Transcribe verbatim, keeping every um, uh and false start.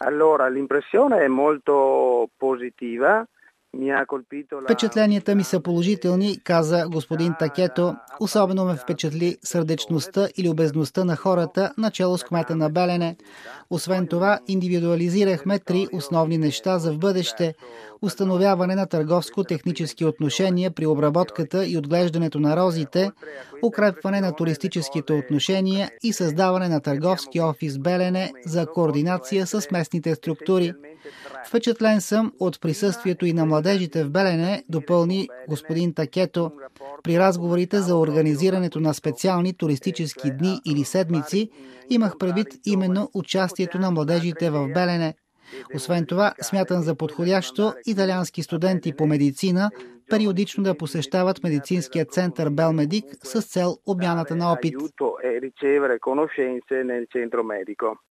Allora, l'impressione è molto positiva. Впечатленията ми са положителни, каза господин Такето. Особено ме впечатли сърдечността и любезността на хората, начело с кмета на Белене. Освен това, индивидуализирахме три основни неща за в бъдеще: установяване на търговско-технически отношения при обработката и отглеждането на розите, укрепване на туристическите отношения и създаване на търговски офис Белене за координация с местните структури. Впечатлен съм от присъствието и на младежите в Белене, допълни господин Такето. При разговорите за организирането на специални туристически дни или седмици имах предвид именно участието на младежите в Белене. Освен това, смятам за подходящо италиански студенти по медицина периодично да посещават медицинския център Белмедик с цел обмяната на опит.